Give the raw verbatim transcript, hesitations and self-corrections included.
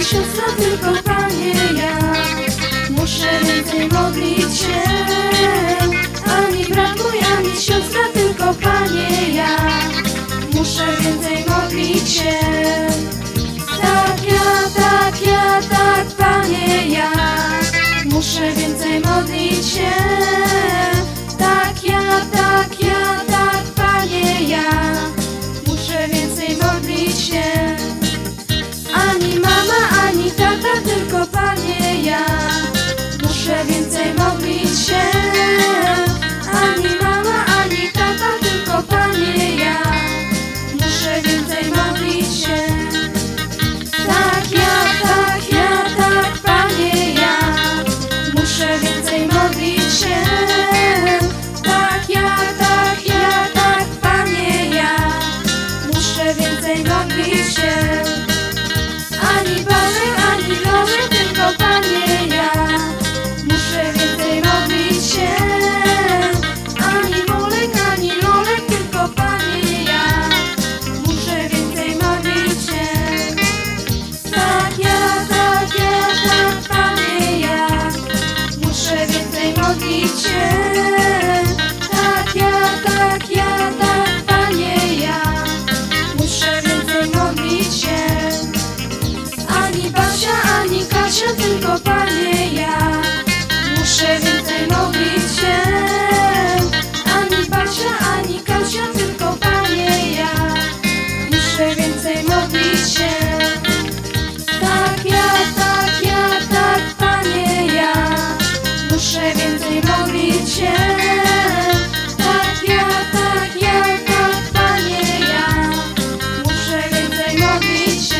siostra, tylko Panie ja. Muszę więcej modlić się. Ani brat mój, ani siostra, tylko Panie ja. Muszę więcej modlić się. Tak ja, tak ja, tak Panie ja. Muszę więcej modlić się. Tak ja, tak ja, tak Panie ja. Muszę więcej modlić się. Ani mama, ani tata, tylko Panie ja. Muszę więcej modlić się. Ani mama, ani tata, tylko Panie ja. Muszę więcej modlić się. Tak ja, tak ja, tak Panie ja. Muszę więcej modlić się. Tak ja, tak ja, tak Panie ja. Muszę więcej modlić się. Ani Boże, ani Boże, tylko Panie ja. Muszę więcej modlić się. Ani Molek, ani Lolek, tylko Panie ja. Muszę więcej modlić się. Tak ja, tak ja, tak Panie ja. Muszę więcej modlić się. Tak ja, tak ja, tak Panie ja. Muszę więcej modlić się. Ani Basia, ani Kasia, tylko Panie ja. Muszę więcej modlić się. Ani Basia, ani Kasia, tylko Panie ja. Muszę więcej modlić się. Tak ja, tak ja, tak Panie ja. Muszę więcej modlić się. Tak ja, tak ja, tak Panie ja. Muszę więcej modlić się.